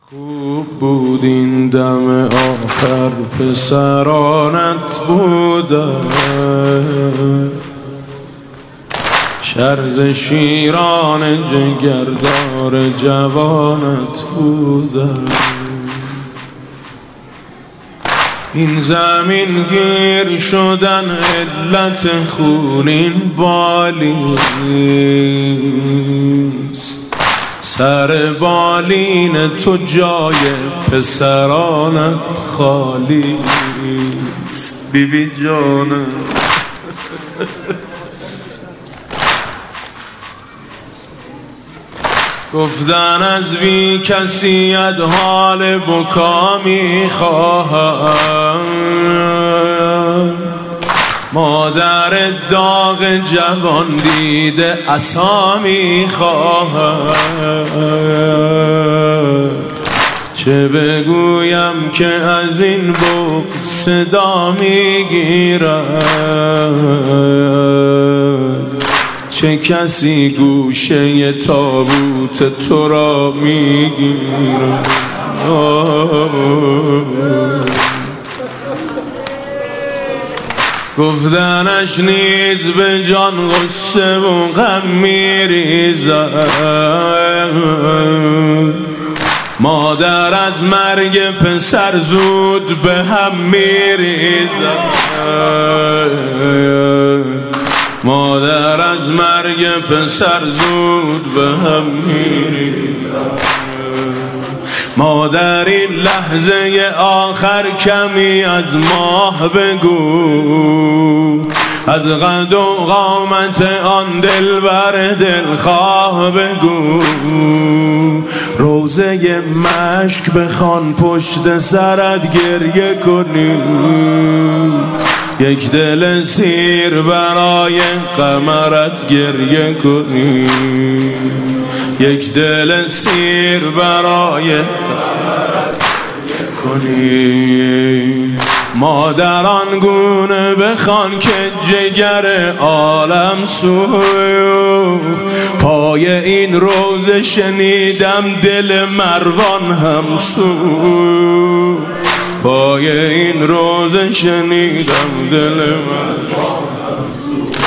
خوب بود این دم آخر پسرانت بودن، شرز شیران جگردار جوانت بودن. این زمین گیر شدن علت خونین بالیست، سر بالین تو جای پسرانت خالیست. بیبی جانم گفتن از بی کسیت حال بکا میخواهم، مادر داغ جوان دیده عصا میخواهم. چه بگویم که از این بغض صدا میگیرد، چه کسی گوشه تابوت تو را میگیرد. گفتنش نیز به جان غصه و غم میریزد، مادر از مرگ پسر زود به هم میریزد، مادر از مرگ پسر زود به هم میریزد. مادر این لحظه آخر کمی از ماه بگو، از قد و قامت آن دلبر دلخواه بگو. روزه مشک بخوان پشت سرت گریه کنی، یک دل سیر برای قمرت گریه کنی، یک دل سیر برای قمرت کنی. مادران گونه بخوان که جگر عالم سوخت، پای این روز شنیدم دل مروان هم سوخت، پای این روز شنیدم دل مروان هم سوخت.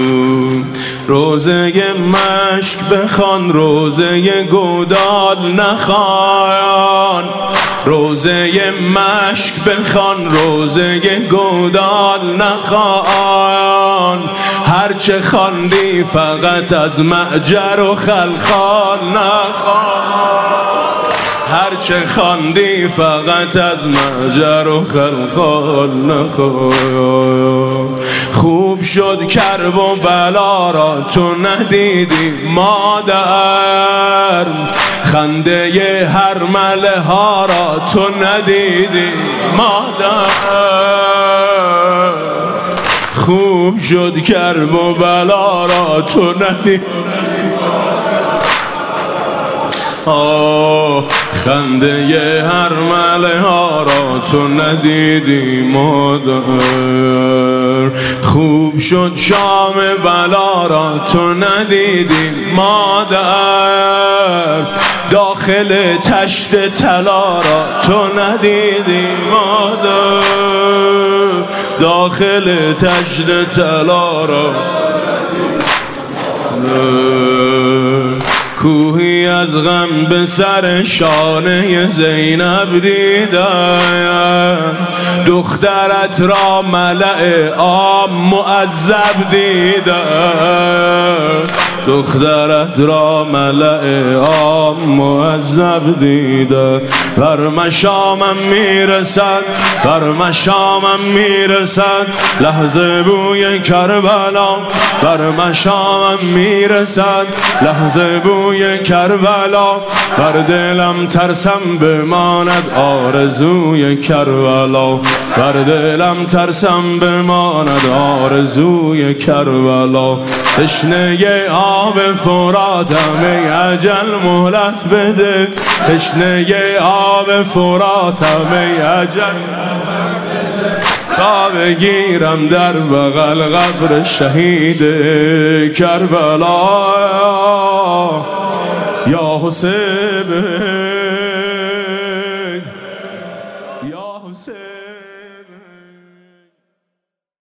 روزه مشک بخوان روزه گودال نخوان، روزه مشک بخوان روزه گودال نخوان. هرچه خواندی فقط از معجر و خلخال نخوان، هرچه خواندی فقط از معجر و خلخال نخوان. خوب شد کرب و بلا را تو ندیدی مادر، خنده هر مله ها را تو ندیدی مادر. خوب شد کرب و بلا را تو ندیدی، خنده هر مله ها را تو ندیدی مادر. خوب شد شام بلا را تو ندیدی مادر، داخل تشت طلا را تو ندیدی مادر، داخل تشت طلا را کوهی از غم به سر شانه زینب دیدم، دخترت را ملأ عام معذب دیدم، دخترت را ملأ عام معذب دیدم. بر مشامم میرسد، بر مشامم میرسد لحظه بوی کربلا، بر مشامم میرسد لحظه بوی کربلا. بر دلم ترسم بماند آرزوی کربلا، بر دلم ترسم بماند آرزوی کربلا. تشنه آب فراتم ای اجل مهلت بده، تشنه آب فراتم ای اجل تا بگیرم در بغل قبر شهید کربلا. یا حسین حسین